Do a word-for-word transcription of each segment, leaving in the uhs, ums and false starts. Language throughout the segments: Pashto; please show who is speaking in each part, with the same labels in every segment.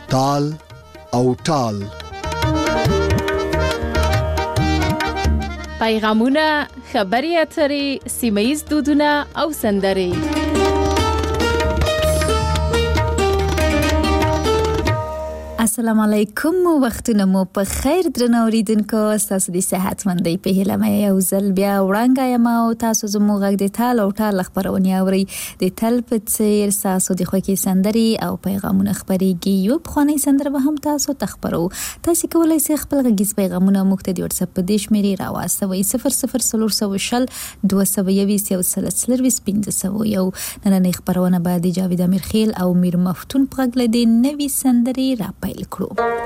Speaker 1: تال او ټال.
Speaker 2: پیغامونه، خبري اترې، سیمه‌ییز دودونه او سندرې.
Speaker 3: السلام علیکم، وختونه مو په خیر درنو اوریدونکو. تاسو د صحت مندۍ په هیله مې یو ځل بیا وړاندې یم او تاسو زموږ غږ د تال او ټال خبرونه اورئ. د تل په څیر تاسو د خوږې سندرې او پیغامونه خبرېږي. یو بخوانی سندره به هم تاسو تخبرو. تاسو کولای شئ خپل غږیز پیغامونه موږ ته د واتس اپ په دې شمیرې راواستوئ صفر صفر صفر صفر شل دوه سوه یویشت یو سل څلرویشت پنځه سوه یو. نننۍ خبرونه به د جاوید امیرخیل او میر مفتون په غږ له دې نوې سندرې را پیل کړو.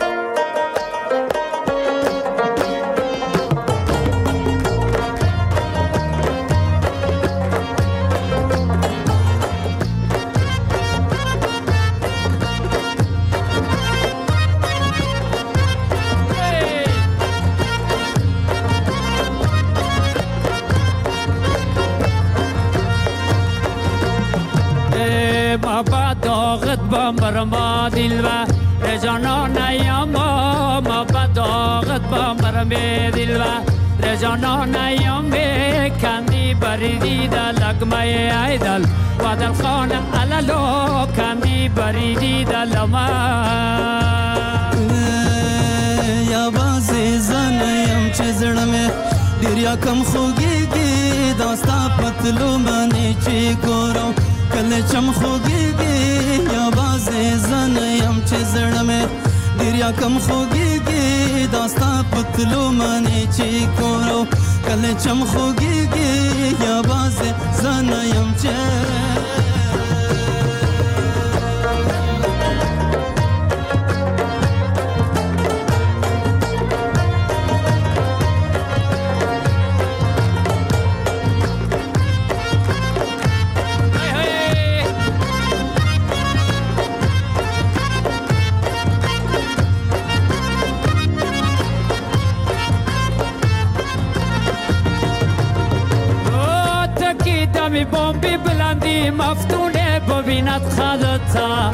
Speaker 4: بابا داغت بامبر ما دلوا رجانان ایام ما بداغت بامبر می دلوا رجانان ایام کندی بریدی دل لگمه ایدل و دل خانه علالو کندی بریدی دل ما
Speaker 5: یا بازی زنیم چه زرمه دریا کم خوگیگی داستا پتلو منی چی گورم کل چم خوگیگی یا بازی زنیم چه زرمه دریا کم خوگیگی داستا پتلو منی چی گورم کل چم خوگیگی یا بازی زنیم چه
Speaker 4: می بومبی بلندی مفتونه ببیند خدتا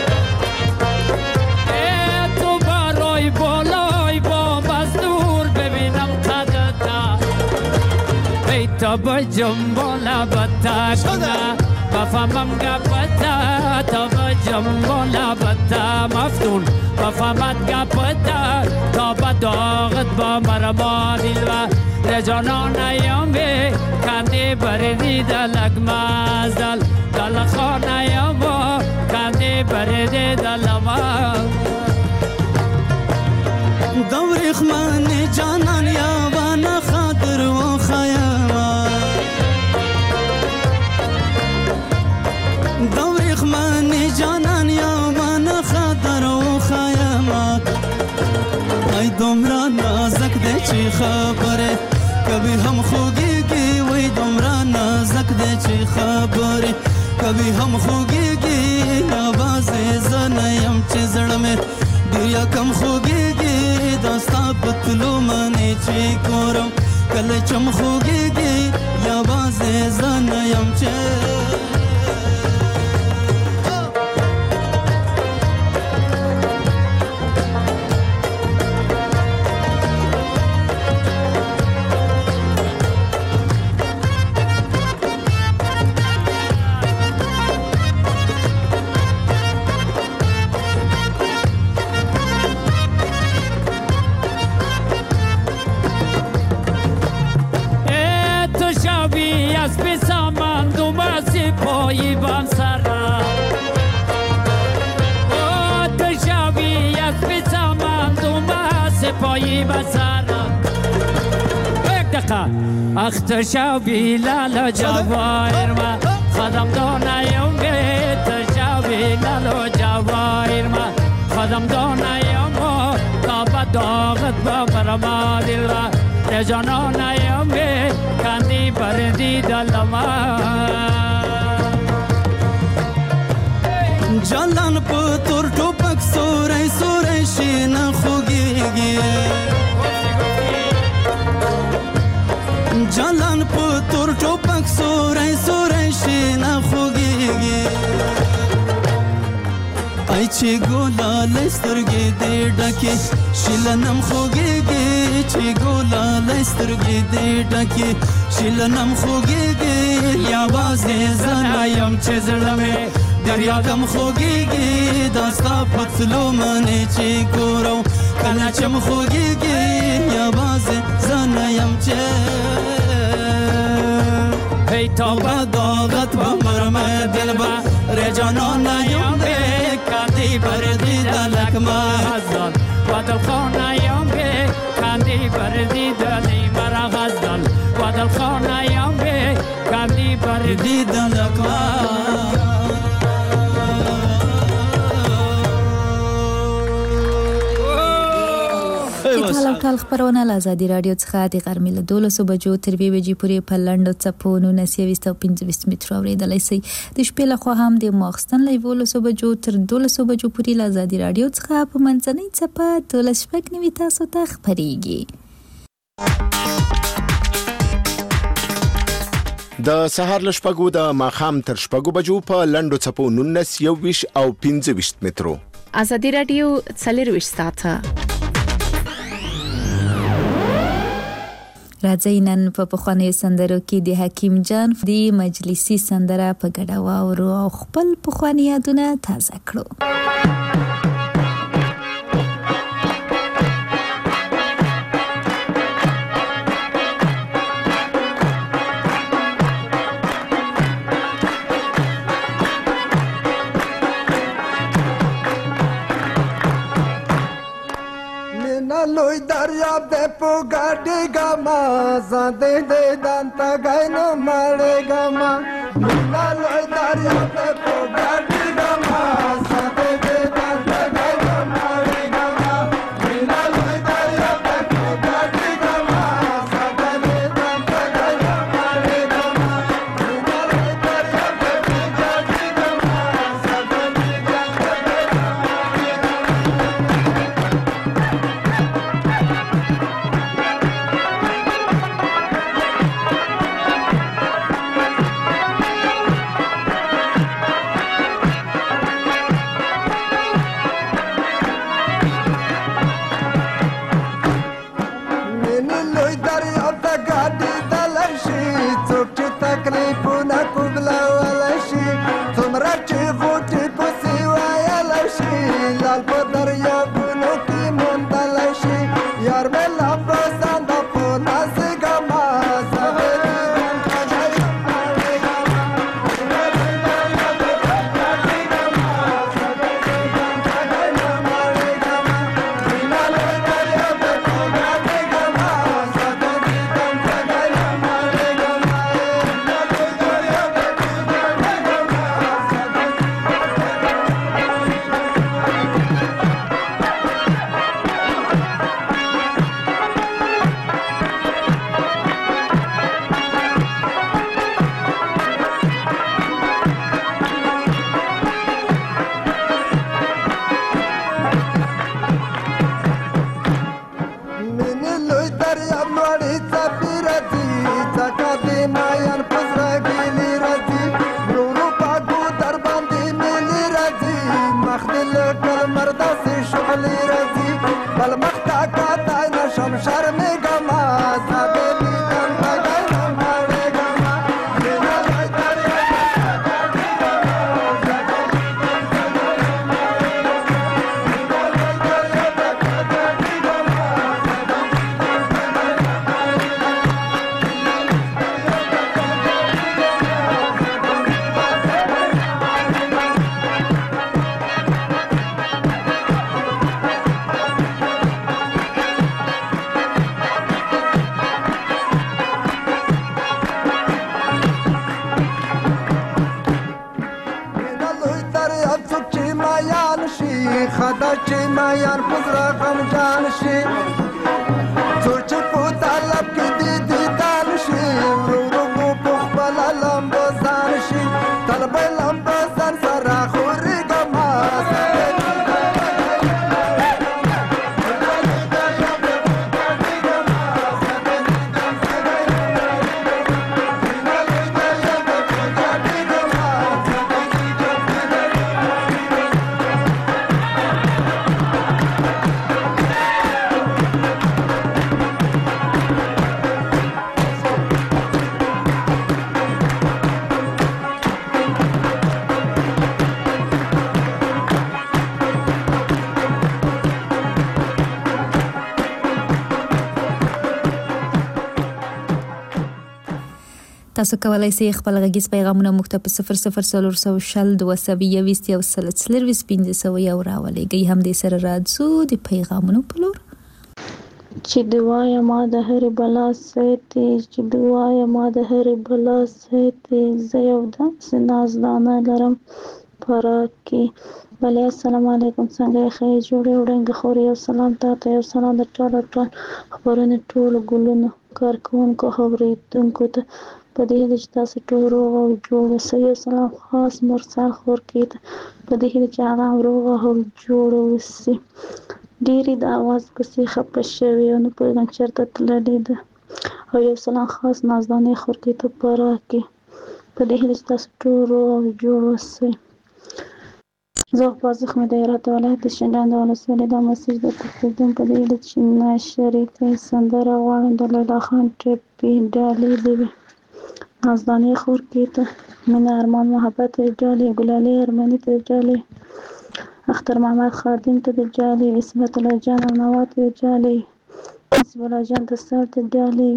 Speaker 4: ای تو برای بالای بوم از دور ببینم خدتا ای تا با جنبالا بتا کنه بفهمم گپتا تا با جنبالا بتا مفتون بفهمت گپتا تا با داغت با مرما دلوا رجانان ایامی کندی بریدی دلگ مازدل دل خانه ایاما کندی بریدی دل ما
Speaker 5: دوریخ من جانان یابان خاطر و خیاما دوریخ من جانان یابان خاطر و خیاما ای دمرا نازک ده چی خبره کبھی ہم خوگیگی وی دمرا نازک دے چی خبری کبھی ہم خوگیگی آواز زنیم چی زڑ میں دریا کم خوگیگی داستا پتلو منی چی کورم کل چم خوگیگی آواز زنیم چی
Speaker 4: پایی بام سرا او تشاوی از بیزمان دوما سپایی با سرا یک دقیقه اخ تشاوی لالا جوایر ما خدم دانایم بی تشاوی لالا جوایر ما خدم دانایم تا با داغت با برما دل را رجانانایم بی کندی بردی دل ما
Speaker 5: جلان پتور ټوپک سورای سورای شین خوږیږي جلان پتور ټوپک سورای سورای شین خوږیږي ای چې ګولا لسترګې دې ډکې شیلنم خوږېږي چې ګولا لسترګې دې ډکې شیلنم خوږېږي یوازې زه نه یم چې زړه مې دریا کم خوږېږي دا ستا په تلو منې چې ګورو کله چې م خوږېږي یوازې زه نه یم چې ای توبه داغت و مرمه دلبه رجانانه یم به کندی بردی دلک مزدان و دلخانه یم به کندی بردی دلی مرا غزدان و دلخانه یم به کندی بردی دلک مزدان
Speaker 3: ټال او ټال خبرونه له ازادي رادیو څخه د غرمې له دولسو بجو تر دوه بجې پورې په لنډو څپو نولس یویشت او پنځه ویشت مترو اورېدلی شئ. د شپې لخوا هم د ماخستن له یولسو بجو تر دولسو بجو پورې له ازادي رادیو څخه په منځنۍ څپه دولس شپږ نوي تاسو ته خپرېږي.
Speaker 1: د سهار له شپږو د ماښام تر شپږو بجو په لنډو څپو نولس یویشت او پنځه ویشت مترو.
Speaker 2: ازادي رادیو څلرویشت ساعته
Speaker 3: راځئ نن په پخوانیو سندرو کې د حکیم جان د مجلسي سندره په ګډه واورو او خپل پخواني یادونه تازه کړو.
Speaker 6: لوی دریاب دې په ګاډي ګما زده دې دانتا غاینو مړې ګما مینا لوی دریاب دې په ګاډي ګما زده دې دانتا غاینو مړې ګما مینا لوی دریاب دې په ګاډي ګما زده دې دانتا غاینو مړې ګما مینا لوی دریاب دې په ګاډي ګما زده دې دانتا غاینو مړې
Speaker 3: تاسو کولای شئ خپل غږیز پیغامونه موږ ته په صفر صفر څلور سوه شل دوه سوه یوویشت یو سل څلرویشت پنځه سوه یو راولېږئ. همدې سره راځو د پیغامونو په لور.
Speaker 7: چې د وایم ما د هرې بلا ساتي، چې د وایم ما د هرې بلا ساتي، زه یو داسې نازدانه لرم په راک کې. بلې السلام علیکم، څنګه یې ښه جوړې وړنګه خورې. یو سلام تا ته، یو سلام د ټولو ټول خپرونې ټولو ګلونو کارکوونکو اورېدونکو ته، په دې هیله چې تاسو ټول روغ او جوړ اوسئ. یو سلام خاص مرسل خورکي ته، په دې هیله چې هغه هم روغ او جوړ اوسي. ډېرې د اواز پسې خفه شوې او نه پوهېږم چېرته تللې ده. او یو سلام خاص نازدانې خورکي ته په راکې، په دې هیله چې تاسو ټول روغ او جوړ اوسئ. زه غبار زخمي د هرات ولایت د شینډنډ د ولسوالۍ دا مسیج درته پرېږدم، په دې هیله چې ناشریکۍ سندره غواړم د لیلا خان ټپي ډالۍ دې وي. نازدانې خورکي ته، مینه ارمان محبت ته ډالۍ، ګلالۍ ارمني ته ډالۍ، اختر محمد خادم ته د ډالۍ، عصمت الله جان او نوا ته د ډالۍ، حسب الله جان د سر ته ډالۍ،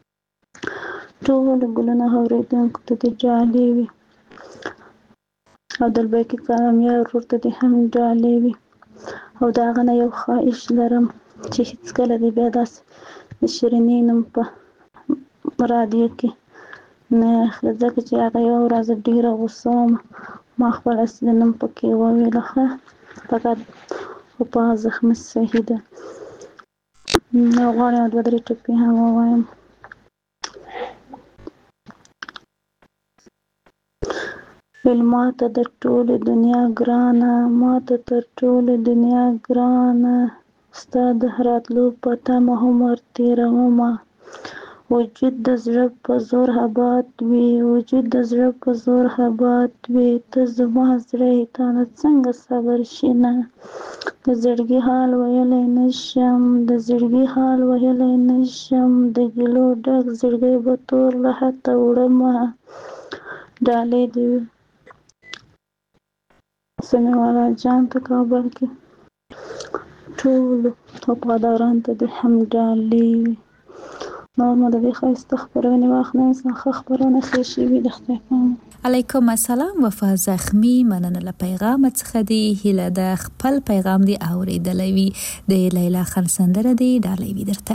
Speaker 7: ټولو ګلونه اورېدونکو ته د ډالۍ وي. او دلباقي کامیاب ورور ته دې هم ډالۍ وي. او د هغه نه یو خواهش لرم چې هېڅکله دې بیا داسې د شیرینې نوم په رادیو کې نه اخلي، ځکه چې هغه یوه ورځ ډېره غوسه وم، ما خپل اصلي نوم پکې وویله. ښه فقط غبار زخمي صحیح ده. نو غواړم دوه درې ټکي هم ووایم. ویل ماته د ټولې دنیا ګرانه، ماته تر ټولې دنیا ګرانه، ستا د راتلو په تمه عمر تېرومه. وجود د زړه په زور اباد وي، وجود د زړه په زور اباد وي، ته زما زړه تا نه څنګه صبر شي نه. د زړګي حال ویلی نشم، د زړګي حال ویلی نشم، د ګیلو ډک زړګی به تور له حته وړمه. ډالۍ دې وي سمیع الله جان ته، کابل کې ټولو وفادارانو ته دې هم ډالۍ وي. نور مو د دې ښایسته خپرونې وخت نه انسان ښه خپرونه ښې شوي د خدای په امان.
Speaker 3: علیکم السلام. وفا زخمی، مننه له پیغام څخه دی. هیله د خپل پیغام دی اورېدلی وي. د لیلا خان سندره دی ډالۍ وي درته.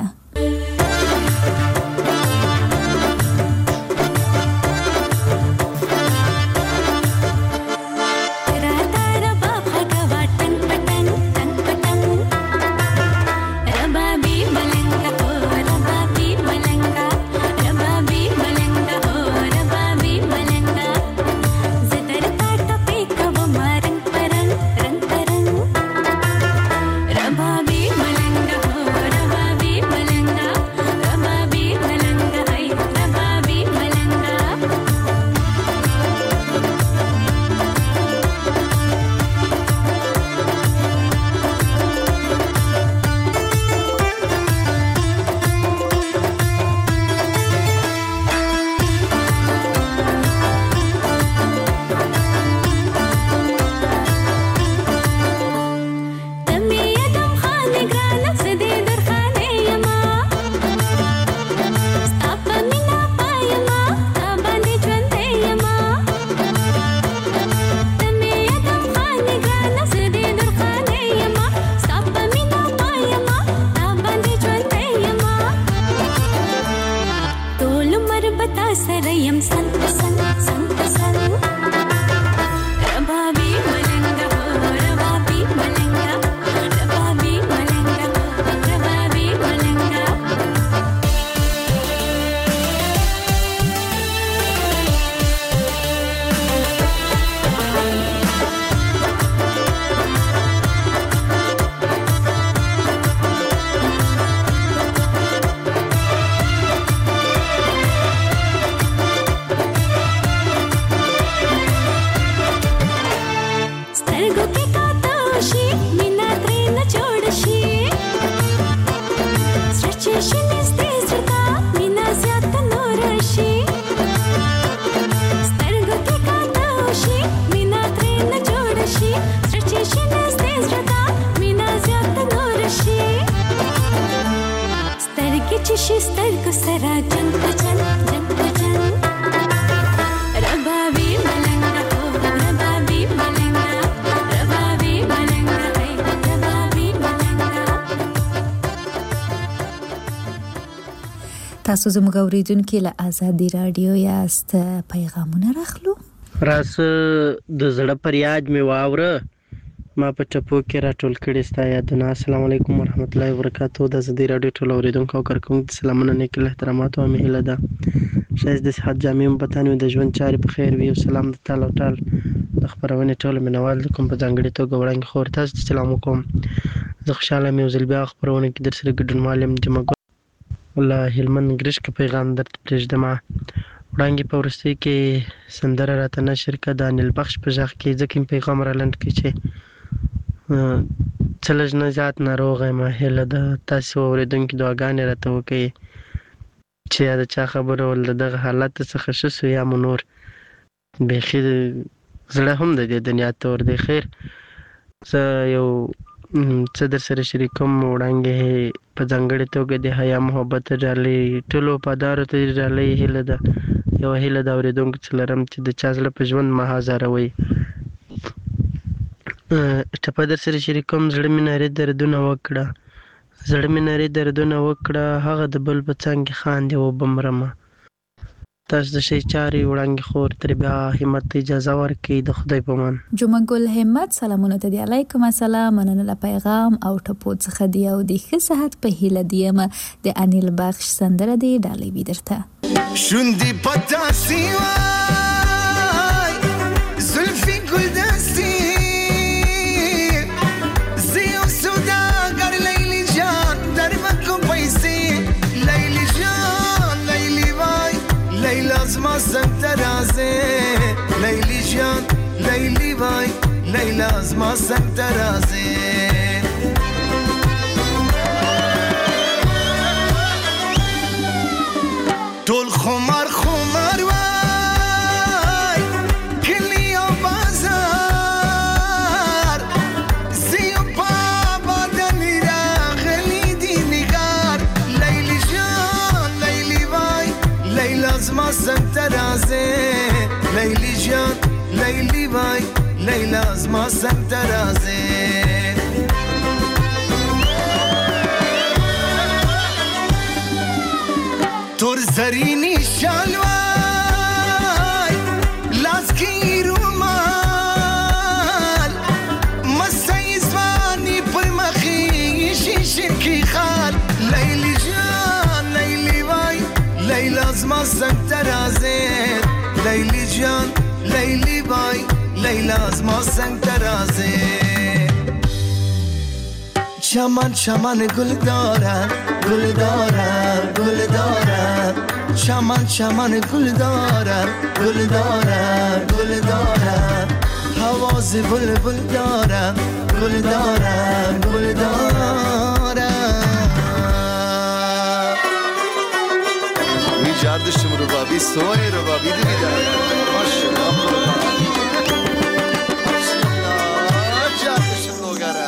Speaker 3: تاسو زموږ اوریدونکو له آزادي رادیو یاست، پیغامونه راخلو.
Speaker 8: راس د زړه پریاد می واوره ما په ټپو کې راټول کړي ستا یادونه. السلام علیکم ورحمت الله وبرکاتہ. د آزادي رادیو ټول اوریدونکو او کارکونکو سلامونه، نیک احترامات او مهله ده. شایست د صحت جامع بتانو د ژوند چارې په خیر وي. او سلام د تعالی ټال د خبرونې ټول منوال کوم په ځانګړي توګه وړاندې خور تاسو سلام وکم. زه خوشاله مې وزل بیا خبرونه کې در سره ګډون معلم جمع الله هلمند ګرش کې پیغام درته پرېږدم. وړاندې په ورستۍ کې سندره راته نشر کړه د انیل بخش په ژغ کې، ځکه پیغام را لنډ کړي چې څه لږ نه زیات ناروغه یم. هیله ده تاسو اورېدونکي دعاګانې راته وکړئ چې یا د چا خبره ول د دغه حالت څخه ښه سو یا مو نور بیخي زړه هم د دې دنیا تور دی. خیر زه یو څه در سره شریکوم. وړاندې په ځانګړې توګه د حیا محبت ډالۍ ټولو وفادارو ته ډالۍ هیله ده. یوه هیله د اورېدونکو څه لرم چې د چا زړه په ژوند مه ازاروئ. ټپه در سره شریکوم. زړه مې نارې دردونه وکړه، زړه مې نارې دردونه وکړه، هغه د بل په څنګ خاندې وبمرمه. تاسو د شي چارې وړاندې خور تر بیا همت اجازه ورکړي د خدای په امان.
Speaker 3: جمعه ګل همت سلامونه ته دی. علیکم السلام، مننه له پیغام او ټپو څخه دی او د ښه صحت په هیله دیم. د انیل بخش سندره دی ډالۍ وي درته.
Speaker 9: شوندی پتا سیوای زلفی گل دستی زیو سوداگر لیلی جان در مکو پیسی لیلی جان لیلی وای لیلا از ما سنگ ترازه لیلی جان لیلی وای لیلا از ما سنگ ترازه طول خمار خمار وای کلی و بازار زیو بابا دنی را غلی دی نگار لیلی جان لیلی وای لیلا از ما سنگ ترازه لیلی جان لیلی وای لیلا از ما سنگ ترازه تور زرینی شالوای لاسکی رومال مسای زوانی پر مخی شیشه کی خال لیلی جان لیلی وای لیلا از ما سنگ ترازه لیلی جان لیلی وای لیلا از ما سنگ ترازه چمن چمن گل دارن گل دارن گل دارن چمن چمن گل دارن گل دارن گل دارن حواس بلبل دارن گل دارن گل دارن می جردشم رو بابی سوی رو بابی دیدن ماشاءالله جردشم لوگره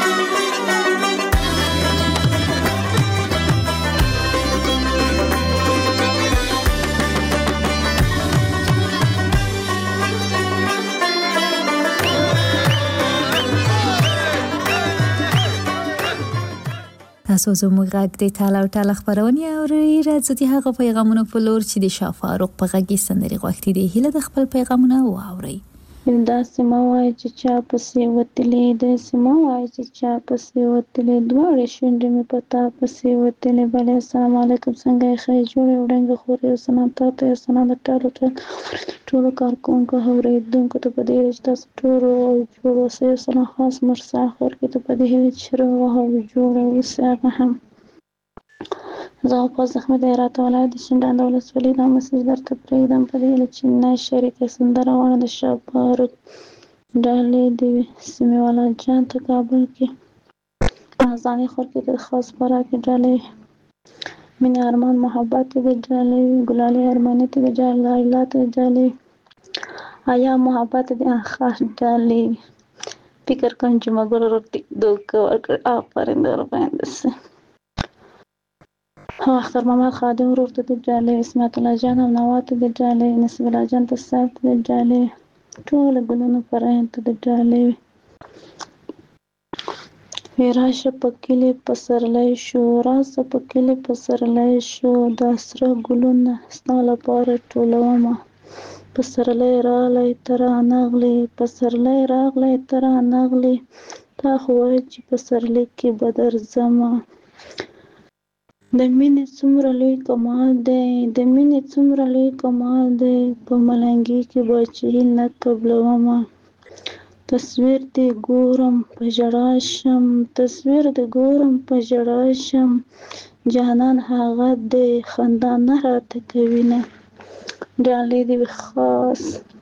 Speaker 3: تاسو زموږ غږ د تعالی او تعالی خبرونه اورئ. راځي د هغه پیغامونو په لور چې د شاه فاروق په غږ کې سندري غوښتي دي. هیله د خپل پیغامونه واورئ.
Speaker 7: دا سما وای چې چا پسې وتلې د سما وای چې چا پسې وتلې دواړې شونډې مې پتا پسې وتلې. بله السلام علیکم، څنګه یې ښه جوړې وړنګه خورې او سلام تاته یو سلام د ټولو ټولو کارکونکو اورېدونکو ته په دې هیله چې تاسو ټولو جوړ اوسئ. یو سلام خاص مرسا خورکې ته په دې هیله چې روغ او جوړه اوسئ. هغه هم زه غوپاس احمد هرات ولایت د شینډنډ ولسوالۍ دا مسیج درته پرېږدم په دې هیله چې نه شریکه سندره واڼه د شاه فاروق ډالۍ د سیمې والا جان ته کابل کې ازانې خورکې ته خاص خوراکې ډالۍ مینې ارمان محبت ته د ډالۍ ګلالي ارماني ته د جلاله ته د ډالۍ آیا محبت د خاص ډالۍ فکر کوم چې مګر روټي دوکه ورکړ آفرین در باندې سه اختر محمد خادم ورور ته د ډالۍ اسمت الله جان او نوات د ډالۍ نصیب الله جان ته صاحب د ډالۍ ټول ګلونو فرهنګ ته د ډالۍ راشه په کلي پسرلی شو، راشه په کلي پسرلی شو، دا سره ګلونه ستا لپاره ټولومه. پسرلی راغلی ته رانغلې، پسرلی راغلی ته رانغلې، تا خو وایې چې پسرلي کې به درځمه. د مینې څومره لوی کمال دی، د مینې څومره لوی کمال دی، په ملنګي کې به چې نه قبلومه. تصویر دې ګورم په ژړا شم، تصویر دې ګورم په ژړا شم، جانان هغه دې خندا نه راته کوي نه. ډالۍ دې وي خاص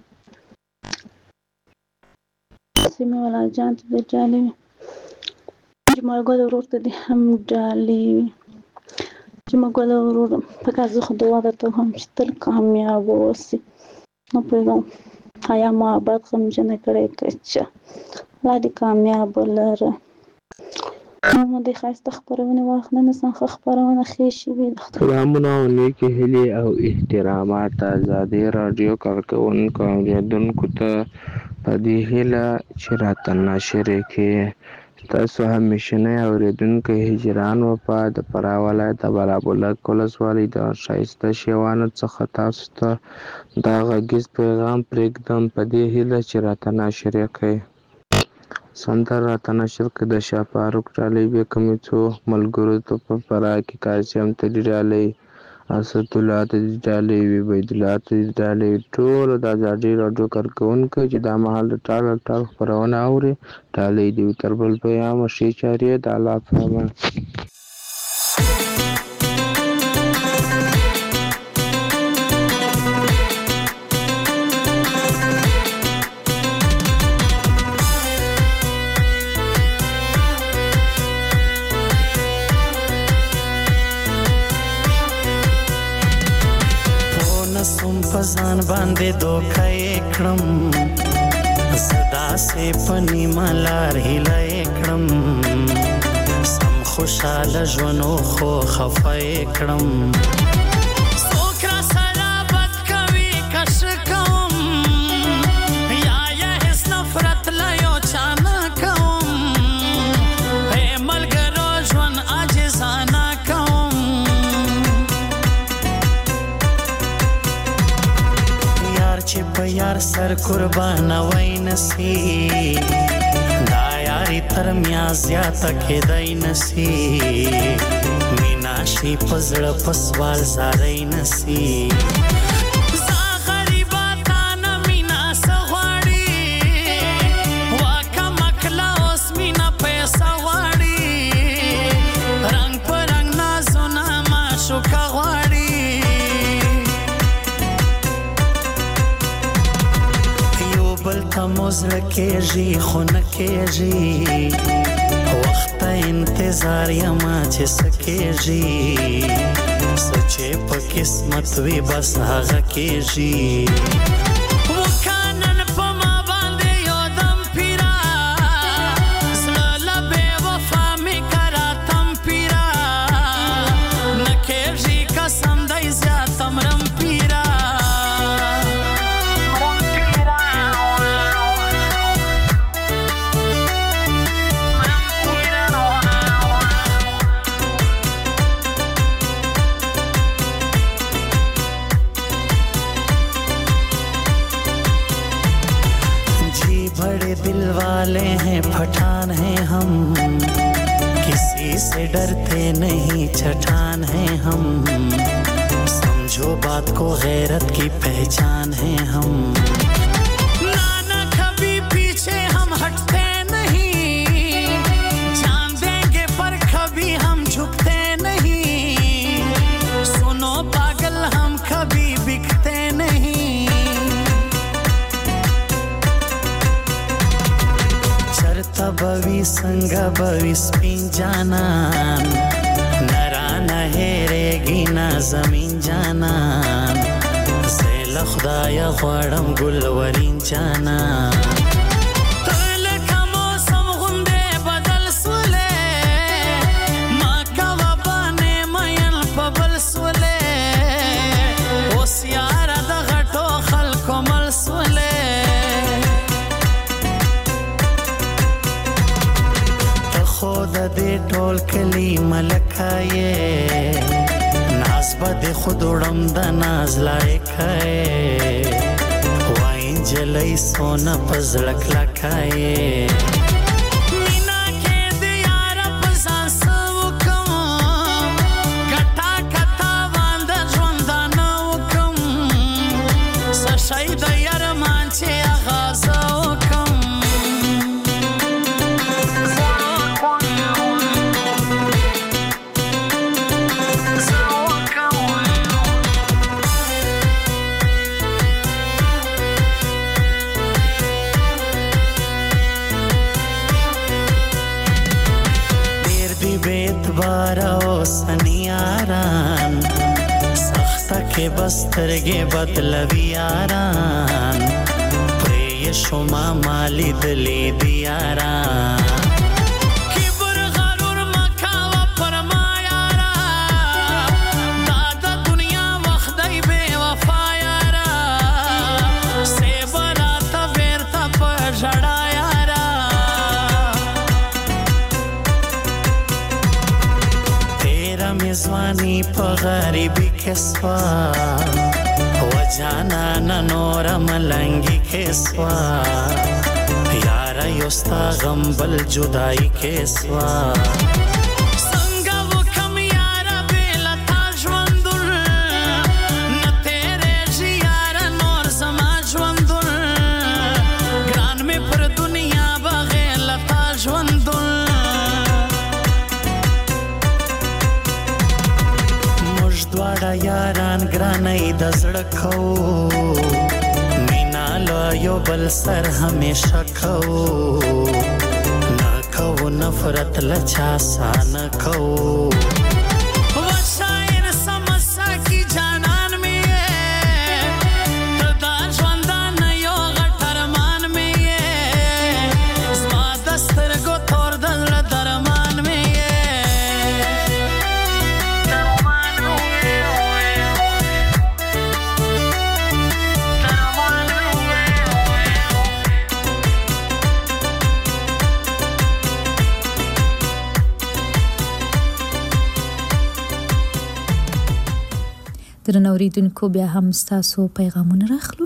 Speaker 7: سیمې والا جان ته دې ډالۍ وي، جمال ګل ورور ته دې هم ډالۍ وي. جمال ګل ورور پکار زه خو دعا درته وهم چې تل کامیاب اوسې. نه پوهېږم حیا محبت غمجنه کړی کچه الله دې کامیاب لره. نو دې ښایسته خپرونې واخله، نه څنګه ښه خپرونه ښې شوې ده.
Speaker 10: سلامونه او نیکې هیلې او احترامات ازادي راډیو کارکوونکو او اورېدونکو ته په دې هیله چې راته ناشرې کې تاسو همیشنی اورېدونکی هجران وفا د فراه ولایت د بالابلک ولسوالۍ د ښایسته شیوانو څخه تاسو ته دا غږیز پیغام پرېږدم په دې هیله چې راته ناشرې کړئ. سندره راته نشر کړه د شاه فاروق ډالۍ بې کومې څو ملګرو ته په فراه کې قاسم ته دې ډالۍ، اسدالله ته دې ډالۍ وي، عبیدالله ته دې ډالۍ وي، ټولو د ازادي راډیو کارکوونکو چې دا مهال د ټال ټال خپرونه اوري ډالۍ دې وي. تر بل پیامه ښې چارې د الله په امان.
Speaker 11: سوم پزان باندې دوکه یې کړم، زدا سه پنی مالار هیله یې کړم، سم خوشاله ژوند خو خفه یې کړم. څوک را سره بد کوي کش کوم، یا یا هیڅ نفرت له یو چا نه کوم، ای ملګرو ژوند عاجزانه کوم. چې په یار سر قربانه وای نسی، دا یاری تر میا زیاته کېدای نسی، مینا شي په زړه په سوال زارای نسی. زه غریبه تا نه مینا څه غواړي، واکه مکله اوس مینا پیسه غواړي، رنګ په رنګ نازونه معشوقه غواړي. بل ته مزړه کېږي خو نه کېږي، وخت ته انتظار یما چې څه کېږي، څه چې په قسمت وي بس هغه کېږي. وکانن په ما باندې یو دم پیرا، زړه له بې وفا مې کراتم پیرا، نه کېږي قسم دی زیاته مرم پیرا. बड़े दिल वाले हैं पठान हैं हम, किसी से डरते नहीं छठान हैं हम, समझो बात को गैरत की पहचान हैं हम. नाना कभी पीछे हम हटते नहीं, जान देंगे पर कभी हम झुकते नहीं, सुनो पागल हम कभी बिकते नहीं. चरता बवी संगा बवी स्पिन जानन, नरा नहेरेगी ना जमीन जानन, زیل خدایا غواړم ګلورین جانان. لکه موسم غوندې بدل سولې، ما کوه بانې مین په بل سولې، اوس یاره د غټو خلکو مل سولې. خود کلی ملکه یې ناز به د خود وړم د ناز لایقه یې وای نجلۍ سونه په زړه کلکه یې سنیاران سخته کې بسترګې بدلوي یاران پرې شما مالی دلی دی یاران کبر غرور مکاوه پر ما یارا دا د دنیا وخت دی بے وفا یارا سیبراته بیرته په ژړا میزوانی په غریبی کې سوا و جانانا نور ملنګي کې سوا یارا یوستا غم بل جدائی کې سوا څنګه وکم یارا بلا تا ژوندون نه تیرې یارا نور زما ژوندون ګران مې پر دنیا بغیر لتا ژوندون دواړه یاران ګرانۍ د زړه کوو مینا له یو بل سر همیشه کوو نه کوو نفرت له چا سا نه کوو
Speaker 3: درنو اوریدونکو بیا هم ستاسو پیغامونه راخلو.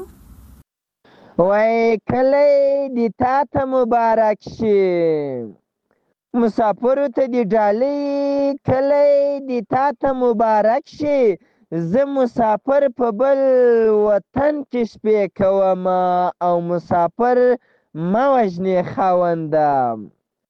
Speaker 12: وای کلی دی تا ته مبارک شي مسافرو ته دی ډالۍ کلی دی تا ته مبارک شي زه مسافر په بل وطن کې شپې کوم او مسافر مه وژنې خاونده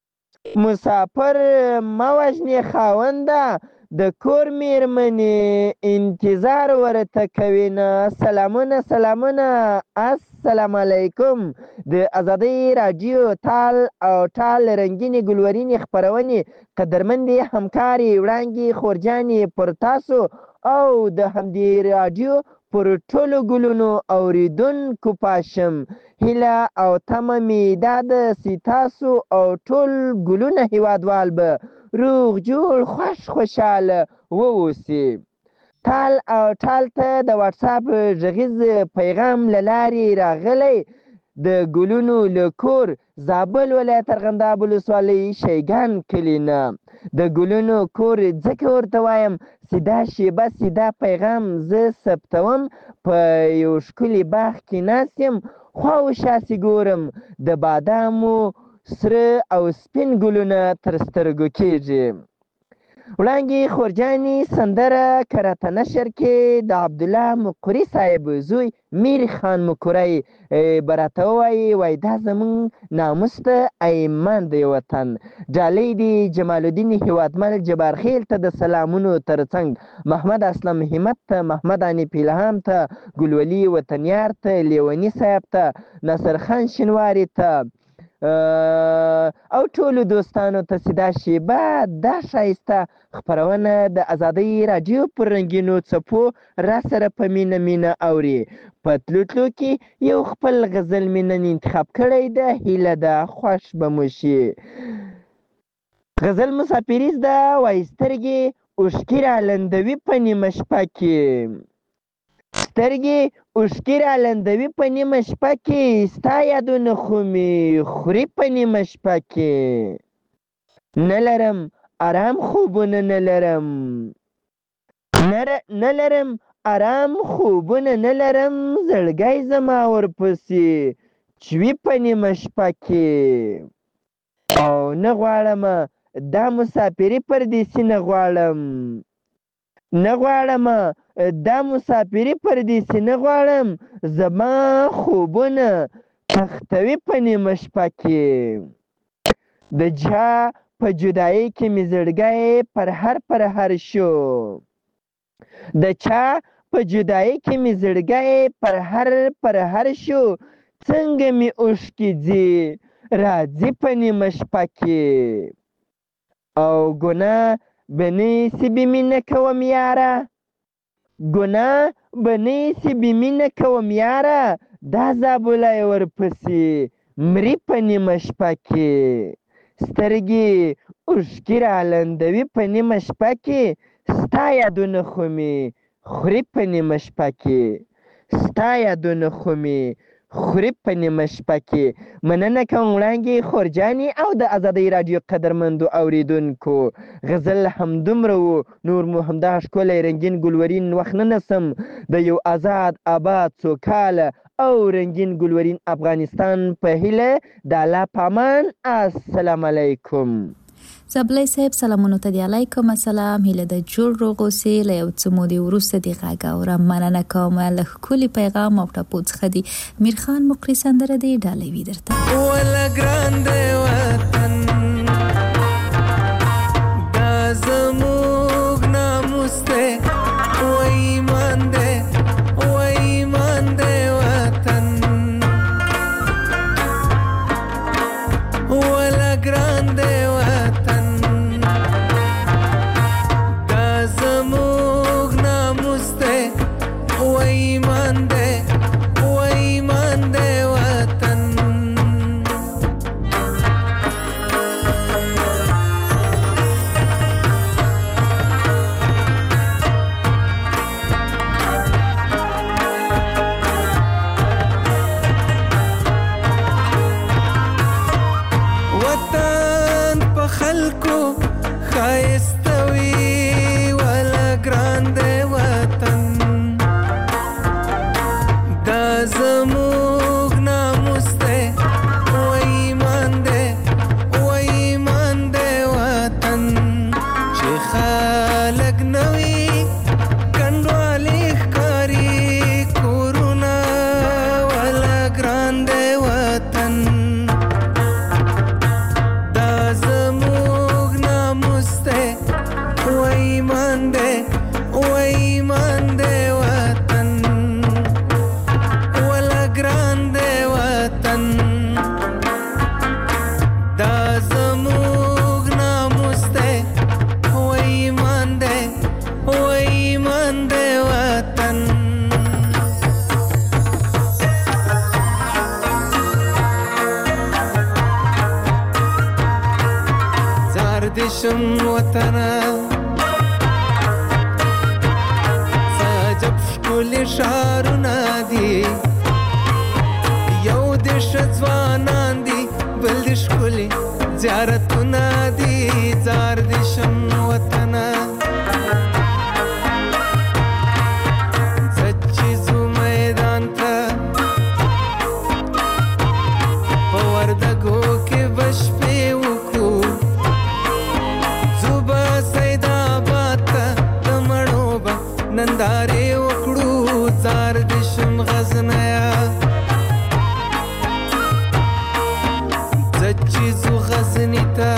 Speaker 12: مسافر مه وژنې خاونده د کور میرمنې انتظار ورته کوي نه. سلامونه سلامونه السلام علیکم. د ازادۍ راډیو تال او ټال رنګینې ګلورینې خپرونې قدرمندې همکارې وړانګې خورجانې پر تاسو او د همدې راډیو پر ټولو ګلونو اوریدونکو پاشم. هیله او تمه مې دا ده چې تاسو او ټول ګلونه هیوادوال به روغ جوړ خوش خوشحاله واوسي. تال او ټال ته د واتساپ غږیز پیغام له لارې راغلی د ګلونو له کور زابل ولایت ارغنداب ولسوالۍ شیګان کلي نه. د ګلونو کور ځکه ورته وایم چې دا شیبه چې دا پیغام زه ثبتوم په یو ښکلي باغ کې ناست یم خوا و شاسې ګورم د بادامو سره او سپین ګلونه تر سترګو کېږي. وړانګې خورجانې سندره کراته نشر کې د عبدالله مقري صاحب زوی میر خان مقري به راته ووایي وایي دا زموږ ناموس ته ایمان دی وطن. ډالۍ دی جمال الدین هیوادمل جبارخیل ته د سلامونو ترڅنګ محمد اسلم همت ته محمد انیف الهام ته ګلولي وطنیار ته لیوني صاحب ته ناصر خان شینواري ته او ټولو دوستانو ته چې دا شیبه دا ښایسته خپرونه د ازادۍ راډیو پر رنګینو څپو را سره په مینه مینه اوري. په تلو تلو کې یو خپل غزل مې نن انتخاب کړی ده. هیله ده خوښ به مو شي. غزل مسافریز ده وایي سترګې اوښکې رالندوي په نیمه شپه کې سترګې اوښکې رالندوي په نیمه شپه کې ستا یادونه خو مې خوري په نیمه شپه کې نه لرم آرام خوبونه نه لرم نه لرم آرام خوبونه نه لرم زړګی زما ورپسې چوي په نیمه شپه کې او نه غواړم دا مسافري پردیسي نه غواړم نه غواړم دا مسافري پردیسي نه غواړم زما خوبونه تختوي په نیمه شپه کې د چا په جدایۍ کې مې زړګی پر هر پر هر شو د چا په جدایۍ کې مې زړګی پر هر پر هر شو څنګه مې اوښکې ځي راځي په نیمه شپه کې او ګناه به نیسي بې مینه کوم یاره ګناه به نیسي بې مینه کوم یاره دا زابلی ورپسې مري په نیمه شپه کې سترګې اوښکې رالندوي په نیمه شپه کې ستا یادونه خو مې خوري په نیمه شپه کې ستا یادونه خو مې خوري په نیمه شپه کې مننه کوم وړانګې خورجانې او د ازادۍ راډیو قدرمندو اوریدونکو غزل همدومره و نور مو همدغه ښکلی رنګین ګلورین وخت نه نسم د یو آزاد آباد سوکاله او رنګین ګلورین افغانستان په هیله د الله په امان السلام علیکم
Speaker 3: زبلی صاحب سلامونو ته دی علیکم السلام هیله د جوړ روغ اوسې له یو څه مودې وروسته دې غږ اورم مننه کوم له ښکلي پیغام او ټپو څخه دی میرخان مقري سندره دی ډالوي درته
Speaker 9: ولا ګرانده وطن دا زموږ ناموس دی و ایمان دی و ایمان دی وطن ولا ګرانده
Speaker 13: دشم وطنا ساجب شکل شارنا دی یو دش ځوانان دی بل د شکل زیارتنا دی زار دشم وطنا سچی زو میدان تا پوردگو کې بش په وکو ننداره وکړو زار دشم غزنیا زچی زو غزنی تا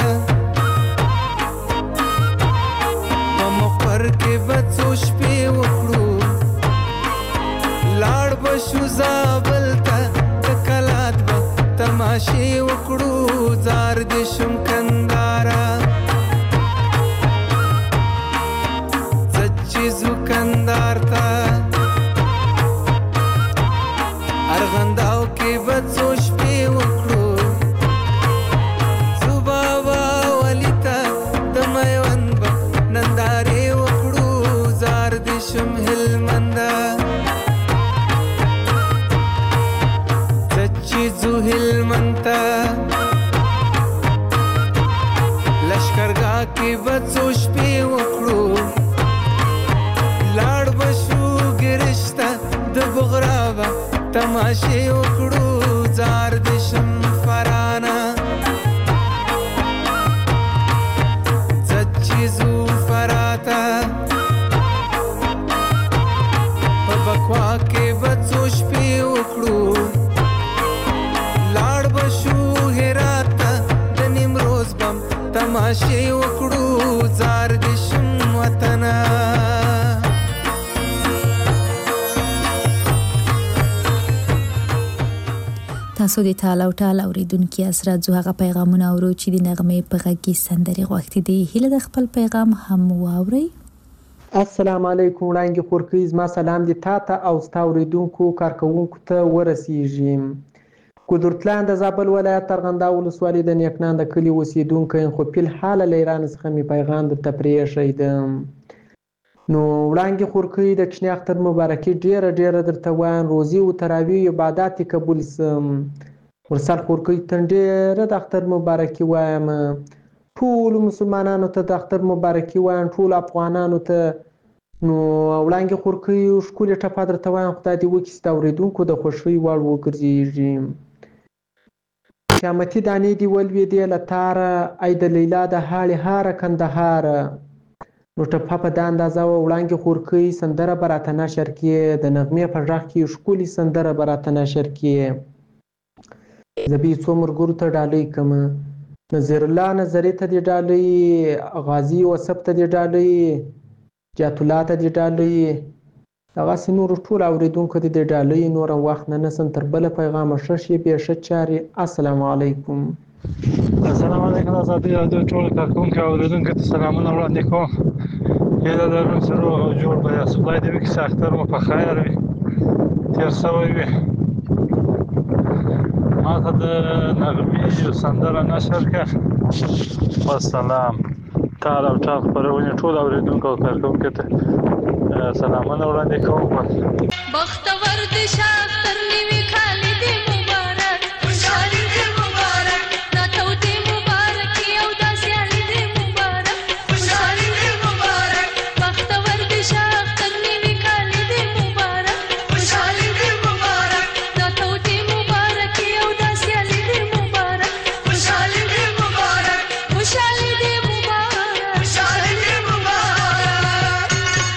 Speaker 13: په مخر کې بچو شپې وکړو لاړ بشو زابل تا کلات به تماشې وکړو زار دشم کندارا زکندار تا ارغنداو کې بچو شپې وکړو صبابا ولیتا د میوند به نندارې وکړو زار دشم هلمندا سچی زو هلمنتا لشکرګاه کې کې به څو شپې وکړو لاړ به شو ګرشته د بغرابه تماشې وکړو زار د شم فرانه زچیزو فراته په بکوا کې به څو شپې وکړو لاړ به شو هراته د نیمروز بم تماشې وکړو زار د شم وطنه
Speaker 3: تاسو د ټال او ټال اوریدونکو اسرات زو هغه پیغامونه اورو چې د نغمې په غږ کې سندري غوښتي دي هله د خپل پیغام هم واوري.
Speaker 14: السلام علیکم وړاندې خورکې زما سلام دي تاته او ستا اوریدونکو کارکونکو ته ورسیږي. قدرتلان د زابل ولایت ارغنداو ولسوالۍ د نیکنان د کلي اوسیدونکی خو په حال له ایران څخه می پیغام د تپریشي ده. نو وړاندې خورکې د کشنی اختر مبارکي ډیره ډیره درته وایم روزي او تراویح عبادت قبول سم ورسال خورکې تندې د اختر مبارکي وایم ټول مسلمانانو ته د اختر مبارکي وایم ټول افغانانو ته. نو وړاندې خورکې شکول ټپه درته وایم خدای دې وکړي ستا اوریدونکو د خوښۍ وړ وګرځېږي. قیامتي دانې دې ولوېدې له تاره ای د لیلا د هاړې هاره کندهاره. نو ټپه په دا اندازه وه وړاندې خورکۍ سندره به راته نشر کړې د نغمې په غږ کې ښکلې سندره به راته نشر کړې. زه به یې څو ملګرو ته ډالۍ کړم نظیر الله نظري ته دې ډالۍ غازي وصف ته دې ډالۍ جات الله ته دې ډالۍ دغسې نورو ټولو اورېدونکو ته دې ډالۍ نور هم وخت نه نیسم تر بله پیغامه ښه شیبې ښه چارې. السلام علیکم.
Speaker 15: السلام علیکم د ازادي راډیو ټول کارکونکو او اوریدونکو ته سلامونه وړاندې کوم. هیله لرم چې روغ او جوړ به یاست. خدای دې وکړي چې اختر مو په خیر وي تېر سوی وي. ما ته د نغمې یو سندره نشر کړه. والسلام. ټال او ټال خپرونې ټول اوریدونکو او کارکونکو ته سلامونه وړاندې کوم.
Speaker 16: بختور دې شه اختر نوي کال دې مبارک خوشحالي دې مبارک ناتو دې مبارک او دا سیالي دې مبارک خوشحالي دې مبارک بختور دې شه اختر نوي کال دې مبارک خوشحالي دې مبارک ناتو دې مبارک او دا سیالي دې مبارک خوشحالي دې مبارک خوشحالي دې مبارک خوشحالي دې مبارک.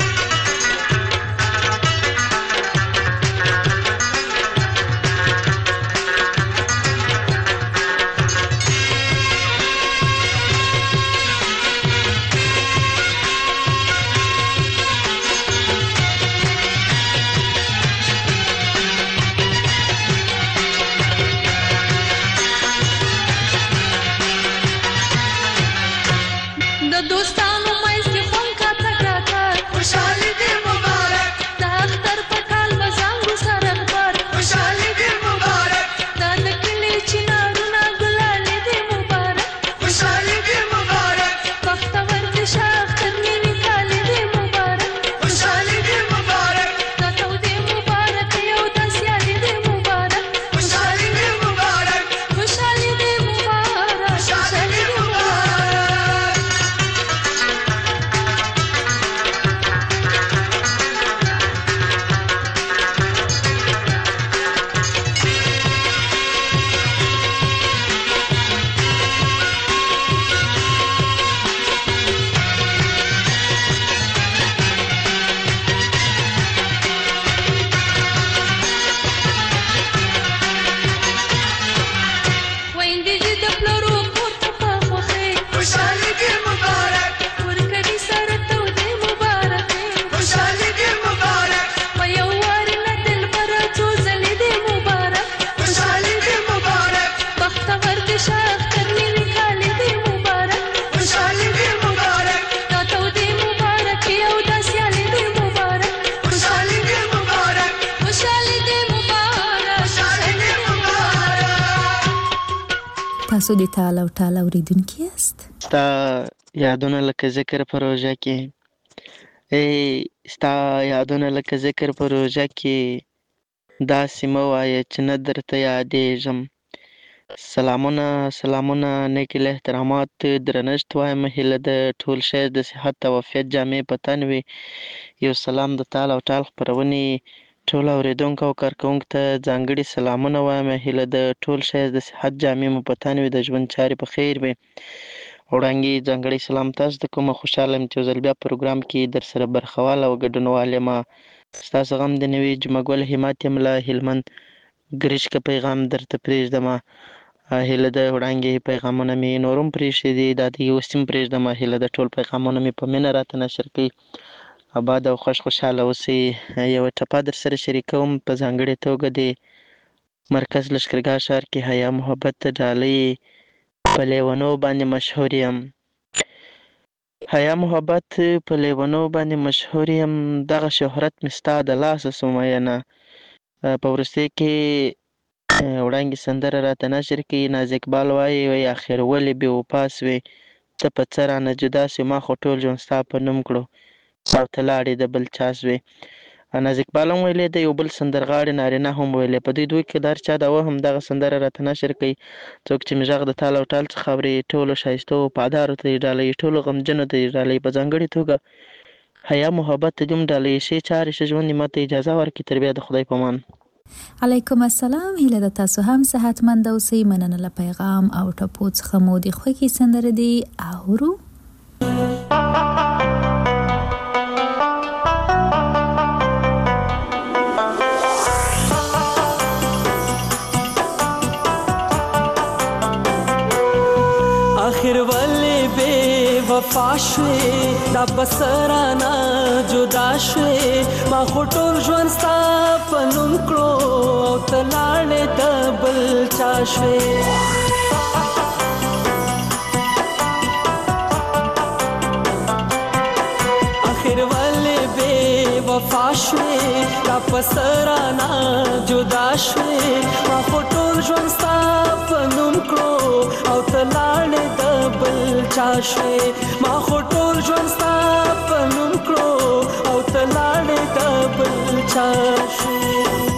Speaker 16: د دوستانو مېز کې خوند کا تک راکړ خوشحالي دې مبارک د اختر په ټال مزانګو سره خبر خوشحالي دې مبارک د نکلي چنارونه ګلالي دې مبارک خوشحالي دې مبارک بختور دې شه اختر نوي کال دې مبارک خوشحالي دې مبارک ناتو دې مبارک او دا سیالي دې مبارک خوشحالي دې مبارک خوشحالي دې مبارک خوشحالي دې مبارک. ویندې دې د پلرو کور ته په خوښۍ خوشحالي دې مبارک ورکړي سره تودې مبارکۍ خوشحالي دې مبارک په یو وارې نه دلبره څو ځلې دې مبارک خوشحالي دې مبارک بختور دې شه اختر نوي کال دې مبارک خوشحالي دې مبارک دا تودې مبارکۍ او دا سیالي دې مبارک خوشحالي دې مبارک خوشحالي دې مبارک خوشحالي دې مبارک.
Speaker 3: تاسو د ټال او ټال اوریدونکي یاست.
Speaker 8: ستا یادونه لکه ذکر په روژه کې ای ستا یادونه لکه ذکر په روژه کې داسې مه وایه چې نه درته یادېږم سلامونه سلامونه نیکې له احترامات درنښت وایم هیله د ټول شی د صحت او عافیت جامې په تن وي. یو سلام د تال او ټال خپرونې ټول اورېدونکو او کارکوونکو ته ځانګړي سلامونه وایم. هیله د ټول شی د صحت جامې مو په تن وي، د ژوند چارې په خیر وي. وړاندې ځانګړی سلام تاسو ته کوم. خوشحاله یم چې یو ځل بیا پروګرام کې در سره برخوال او ګډونوال یم. ستاسو غم د نوي جمعه ګل همت یم له هلمند ګرشک پیغام درته پرېږدم. هیله د وړاندې پیغامونه مې نور هم پرېښي دي، دا د اوس هم پرېږدم. هیله د ټول پیغامونه مې په مینه راته نشر کوي. آباد او خوش خوشحاله اوسئ. یوه ټپه در سره شریکوم، په ځانګړې توګه د مرکز لښکرګاه ښار کې حیا محبت ډالۍ په لیونو باندې مشهور یم. حیا محبت په لیونو باندې مشهور یم، دغه شهرت مې ستا د لاسه سو مینه. په وروستۍ کې وړاندې سندره راته نشر کوي. ناز اقبال وایي وایي آخر ولې بې وفا سوې، ته په څه رانه جدا سوې، ما خو ټول ژوند ستا په نوم کړو او ته لاړې د بل چا سوې. ناز اقبال هم ویلی دی، یو بل سندرغاړي نارینه هم ویلی. په دوی دوی کې د هر چا د وهم دغه سندره راته نشر کوي. څوک چې مې غږ د تال او ټال څخه اوري، ټولو ښایستو وفادارو ته یې ډالۍ، ټولو غمجنو ته یې ډالۍ. په ځانګړې توګه حیا محبت ته دې هم ډالۍ. ښې چارې ښه ژوند یې ماته اجازه ورکړي. تر بیا د خدای په امان.
Speaker 3: علیکم السلام، هیله د تاسو هم صحتمند اوسئ. مننه له پیغام او ټپو څخه مو د خوښې سندره دی اورو.
Speaker 5: آخر ولې بې وفا شوې، دا بسرانا جدا شوې، ما خو ټول ژوند ستا په نوم کړو او ته لاړې د بل چا شوې. آخر ولې بې وفا شوې، دا بسرانا جدا شوې، ما خو ټول ژوند ستا په نوم کړو او ته لاړې د بل چا شوې. ما خو ټول ژوند ستا په نوم کړو او ته لاړې د بل چا شوې.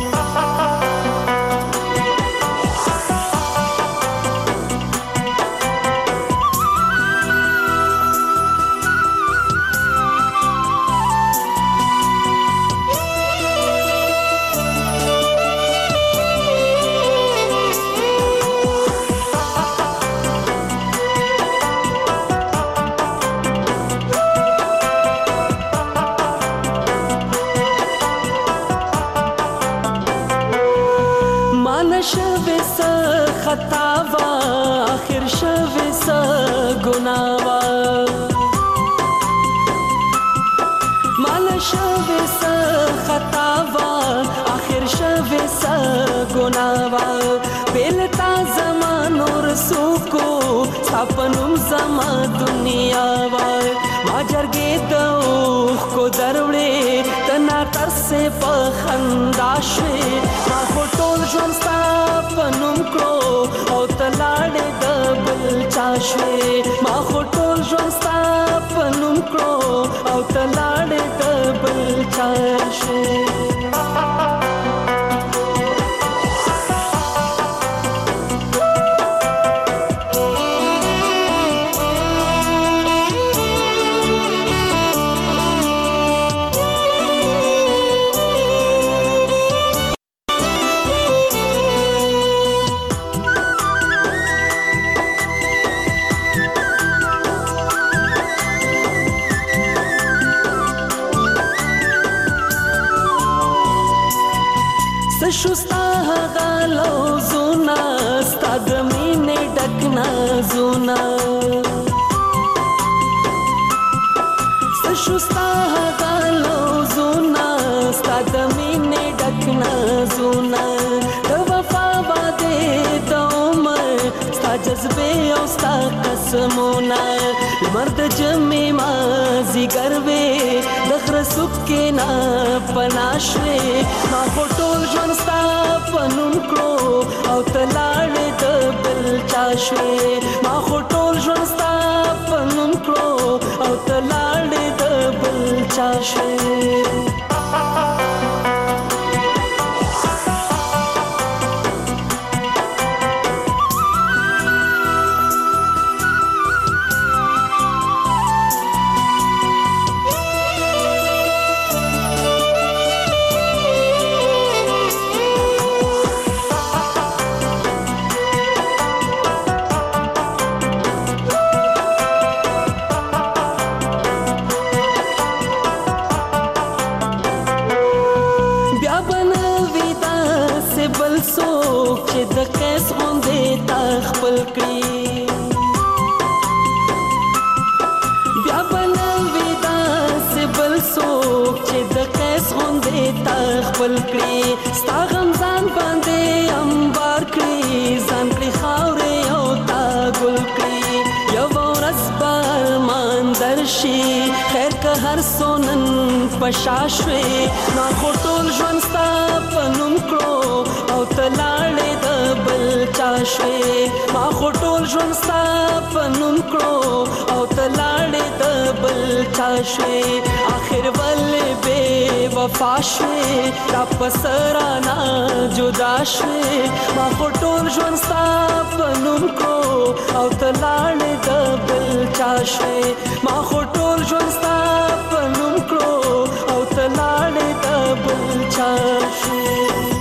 Speaker 5: شوی سا خطا وا، آخر شوی سا گناه وا، مال شوی سا خطا وا، آخر شوی سا گناه وا. بیلتا زمان اور سوکو سپنم زما دنیا وا. ما جرګې د اوښ کو دروړې تنا تر سے په خندا شوې. ما خو ټول ژوند ستا په نوم کړو او ته لاړې د بل چا شوې. ما خو ټول ژوند ستا په نوم کړو او ته لاړې د بل چا شوې. شستا هغه لوزونه ستا د مینې ډک نازونه، شستا هغه لوزونه ستا د مینې ډک نازونه. د وفا وعدې د عمر ستا جذبې او ستا قسمونه، لمر د جمعې مازدیګر وې د غره څوکې نه پناه شوې. ما خو ټول ژوند ستا په نوم کړو او ته لاړې د بل چا شوې. ما خو ټول ژوند ستا په نوم کړو او ته لاړې د بل چا شوې.
Speaker 17: چې د قیس غوندې تا خپل کړي بیا به نه وي داسې بل څوک چې د قیس غوندې تا خپل کړي ستا غم ځان باندې انبار کړي ځان کړي خاورې او تا ګل کړي یوه ورځ به ارمان درشي خیر که هر څو نن په شا شوې ما خو ټول ژوند ستا په نوم کړو او ته لاړې د بل چا شوې ما خو ټول ژوند ستا په نوم کړو او ته لاړې د بل چا شوې آخر ولې بې وفا شوې تا په سرانه جدا شوې ما خو ټول ژوند ستا په نوم کړو او ته لاړې د بل چا شوې ما خو ټول ژوند ستا په نوم کړو او ته لاړې د بل چا شوې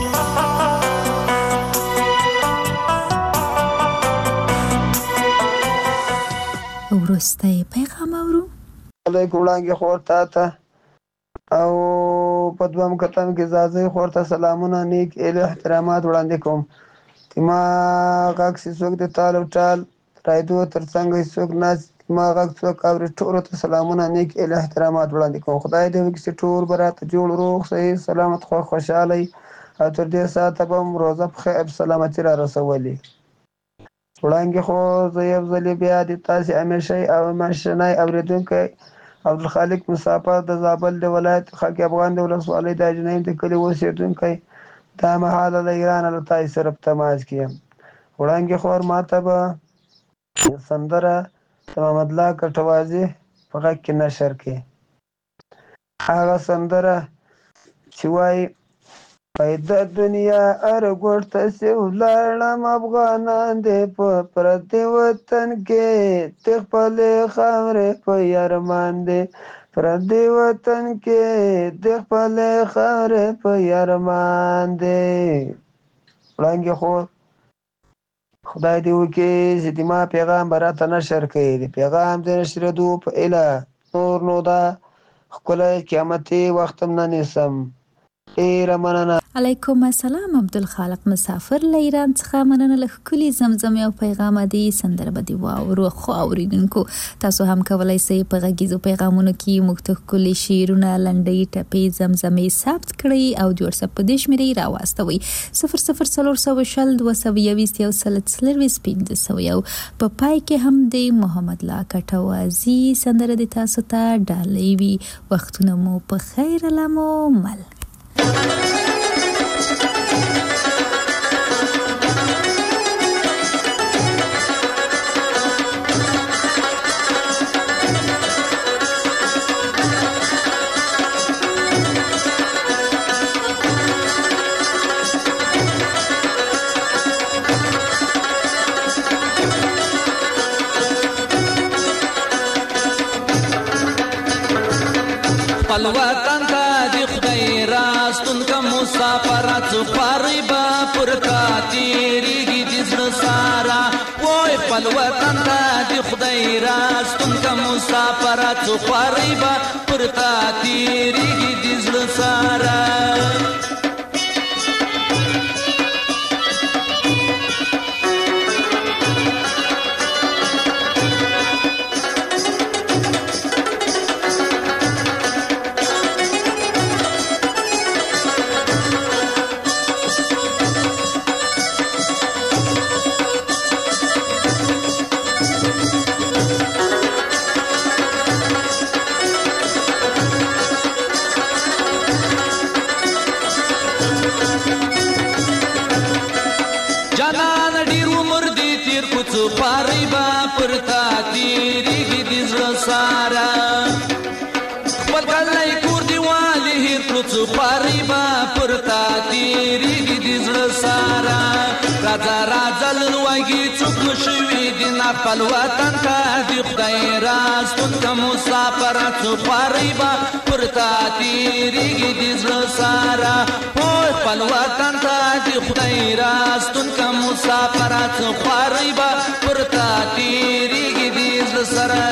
Speaker 3: وروستی پیغام اورو
Speaker 18: علیکم وړانګې خور تا ته او په دویم کتن کې زازۍ خور ته سلامونه نیک ایله احترامات وړاندې کوم ما غږ چې څوک د تال او ټال رایدو تر څنګ څوک ناست ما غږ څوک اوري ټولو ته سلامونه نیک ایله احترامات وړاندې کوم خدای دې وکړي چې ټول به راته جوړ روغ صحیح سلامت خوښ خوشحاله او تر دې ساعته به م روزه په خیر سلامتي را رسولي وړاندې خو زه یو ځلې بیا د تاسې همیشئ او همېشنی اورېدونکی عبدالخالق مسافر د زابل د ولایت خاک افغان د ولسوالۍ د اجنیم د کلي اوسېدونکی دا مهاله له ایرانه له تاسې سره په تماس کې یم وړاندې خور ما ته به سندره د محمدالله کټوازي په غږ کې نشر کړي هغه سندره چې وایي پیدا دنیا ار ګوټ ته سې ولاړم افغانان دې په پردي وطن کې د خپلې خاورې په یارمان دې پردي وطن کې د خپلې خاورې په یارمان دې وړاندې خور خدای دې وکړي چې د ما پیغام به راته نشر کړي د پیغام د نشرېدو په ایله نور نو دا ښکلی قیامتي وخت هم نه نیسم ډېره مننه
Speaker 3: علیکم السلام عبدالخالق مسافر له ایران څخه مننه له ښکلي زمزمې او پیغامه دې سندره به دې واورو خو اورېدونکو تاسو هم کولی شئ په غږیزو پیغامونو کې موږ ته ښکلي شعرونه لنډۍ ټپې زمزمې ثبت کړئ او د وټساپ په دې شمېرې راواستوئ صفر صفر څلور سوه شل دوه سوه یویشت یو سل څلرویشت پنځه سوه یو په پای کې هم د محمدالله کټوازي سندره دې تاسو ته ډالۍ وي وختونه مو په خیر علمو مل
Speaker 19: الوطن ته د خدای راستون که مسافرت خوارې به پر تا تېرېږي د زړه ساره وای خپل وطن ته د خدای راستون که مسافرت خوارې به پر تا تېرېږي د زړه ساره خوارې به پر تا تېرېږي د زړه ساره خپل کلی کور دیوالې هېر کړو څه خوارې به پر تا تېرېږي د زړه ساره راځه راځه نن وږي څوک نه شوي دي نه خپل وطن ته د خدای راستون که مسافر څه خوارې به پر تا تېرېږي د زړه ساره وای خپل وطن ته د خدای راستون که مسافر څه خوارې به پر تا تېرېږي د زړه سره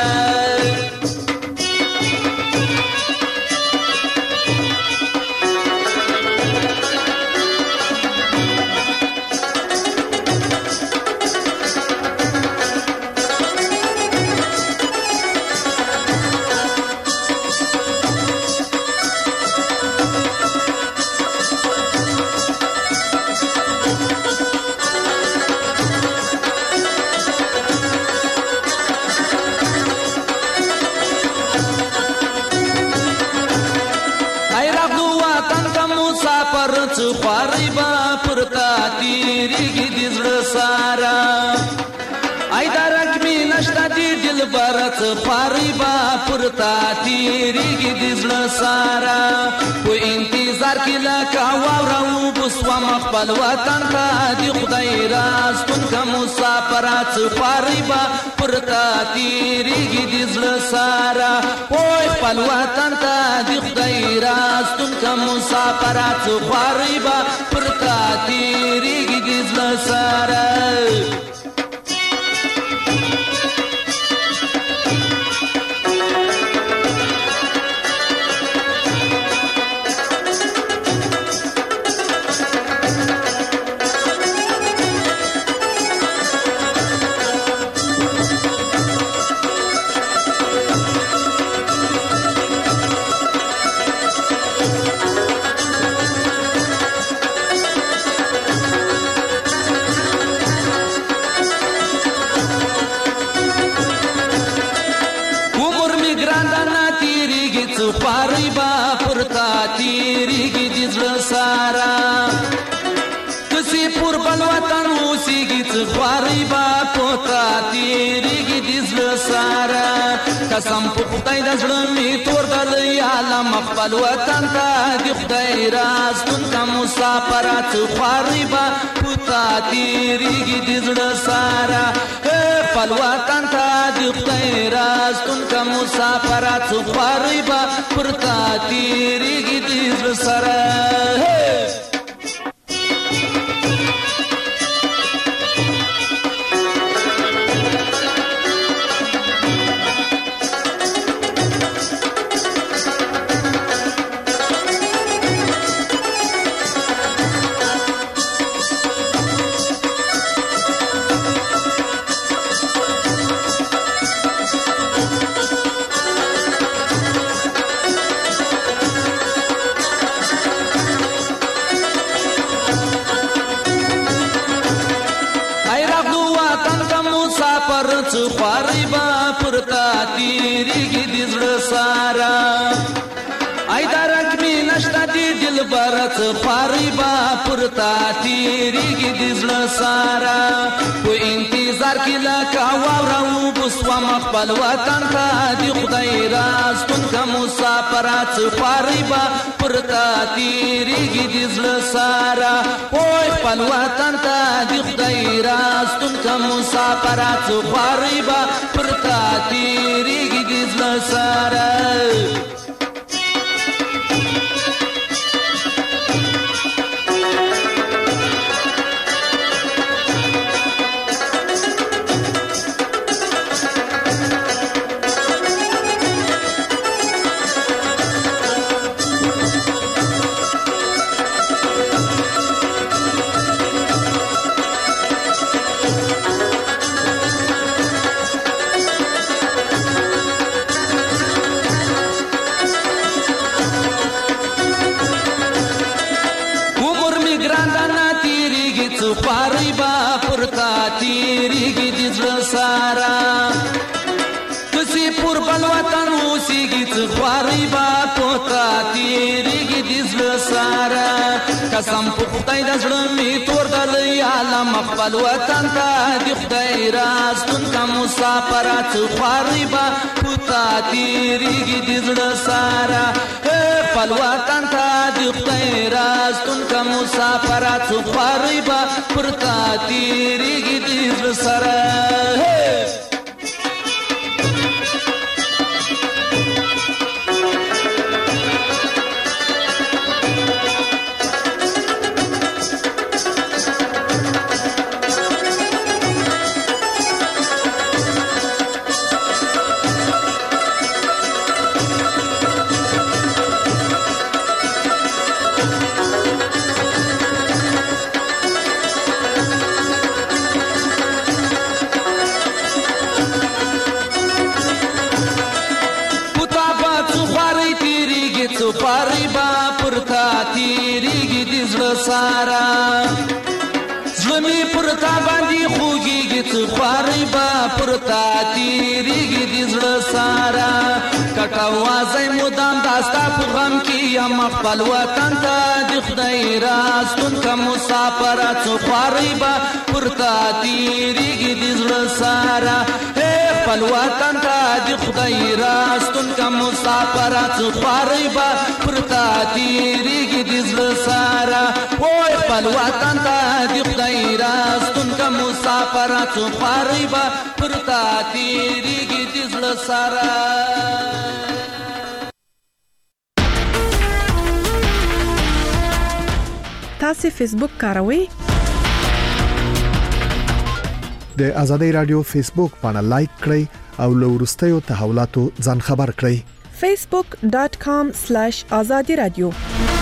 Speaker 19: څه خواري به پر تا تېرېږي د زړه ساره په انتظار کې لکه واوره اوبه سومه خپل وطن ته د خدای راستونکه مسافره څه خواري به پر تا تېرېږي د زړه ساره پوی خپل وطن ته د خدای راستونکه مسافره څه خواري به پر تا تېرېږي د زړه ساره خواري به پر تا تېرېږي د زړه ساره کسې پر بل وطن اوسېږي څه خواري به پر تا تېرېږي د زړه ساره قسم په خدای د زړه مې تور دلی عالم خپل وطن ته د خدای راستونکه مسافره څه خواري به پر تا تېرېږي د زړه ساره خپل وطن ته د خدای راستونکه مسافره څه خواري به پر تا تېرېږي د زړه سره څه خواري به پر تا تېرېږي د زړه ساره ای درک مې نشته د دلبره څه خواري به پر تا تېرېږي د زړه ساره په انتظار کې لکه واوره اوبه سومه خپل وطن ته د خدای راستونکه مسافره څه خواري به پر تا تېرېږي د زړه ساره پوی خپل وطن ته د خدای راستونکه مسافره څه خواري به پر تا تېرېږي د زړه ساره خواري به پر تا تېرېږي د زړه ساره کسې پر بل وطن اوسېږي څه خواري به پر تا تېرېږي د زړه ساره قسم په خدای د زړه مې تور دلی عالم خپل وطن ته د خدای راستونکه مسافره څه خواري به پر تا تېرېږي د زړه ساره خپل وطن ته د خدای راستونکه مسافره څه خواري به پر تا تېرېږي د زړه سره خواري به پر تا تېرېږي د زړه ساره زړه مې پر تا باندې خوږېږي څه خواري به پر تا تېرېږي د زړه ساره کټه وازی مدام دا ستا په غم کې یم خپل وطن ته د خدای راستونکه مسافره څه خواري به پر تا تېرېږي د زړه ساره خپل وطن ته د خدای راستون کا مسافرات خواري با پرتا تیریږي د زړه سارا وای خپل وطن ته د خدای راستون کا مسافرات خواري با پرتا تیریږي د زړه سارا.
Speaker 20: تاسو فیسبوک کاروئ؟
Speaker 21: د ازادي رادیو فیسبوک باندې لایک کړئ او له وروستیو تحولاتو ځان خبر کړئ.
Speaker 20: facebook.com/azadi radio